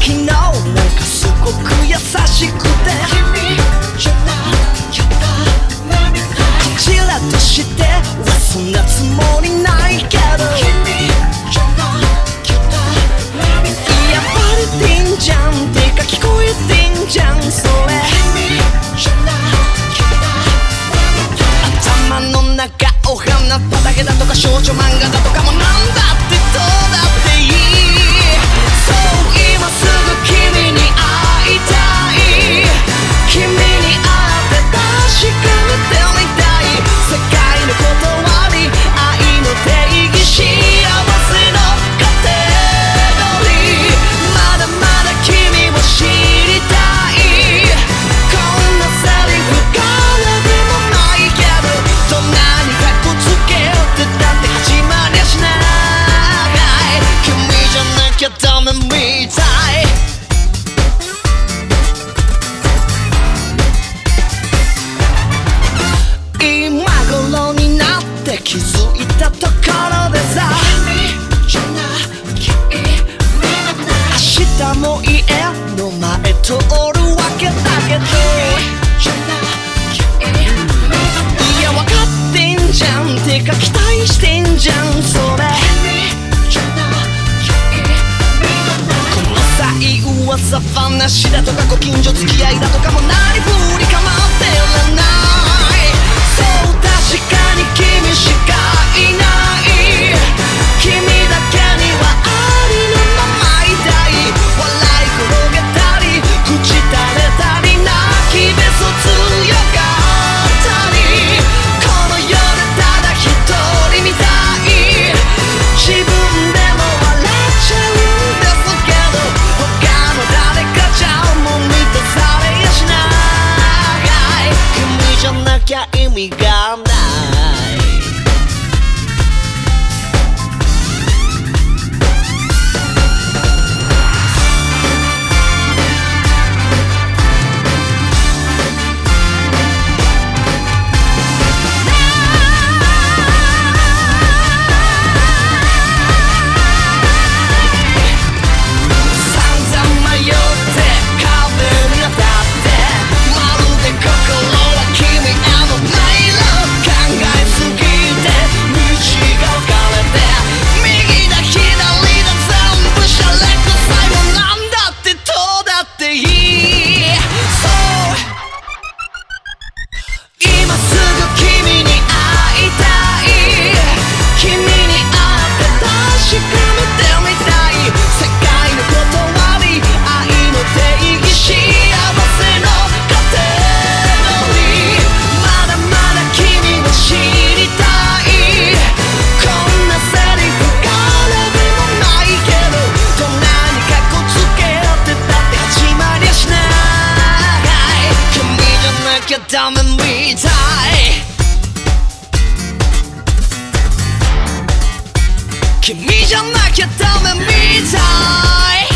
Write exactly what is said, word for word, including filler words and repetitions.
日のなんかすごく優しくて君じゃなきゃダメみたいこちらとしてはそんなつもりないけど君じゃなきゃダメみたいいやバレてんじゃんてか聞こえてんじゃんそれ君じゃなきゃダメみたい頭の中お花畑だとか少女漫画だとかもなんだってどうだっていいそう今すぐ君に会いたい君に会って確かめてみたい世界の断り愛の定義幸せのカテゴリーまだまだ君を知りたいこんなセリフからでもないけどどんなにかっこつけようってだって始まりゃしない君じゃなきゃダメみたい今頃になって気づいたところでさ君じゃなきゃいい明日も家の前通るわけだけどじゃなきゃいいいや分かってんじゃんてか期待してんじゃんそれ君じゃなきゃいいこの際噂話だとかご近所付き合いだとかも何振り構ってらないそう確かに君しかいない君だけにはありのままいたい笑い転げたり口垂れたり泣きべそ強かったりこの世でただ一人みたい自分でも笑っちゃうんですけど他の誰かじゃもう満たされやしない君じゃなきゃ意味がないダメみたい君じゃなきゃダメみたい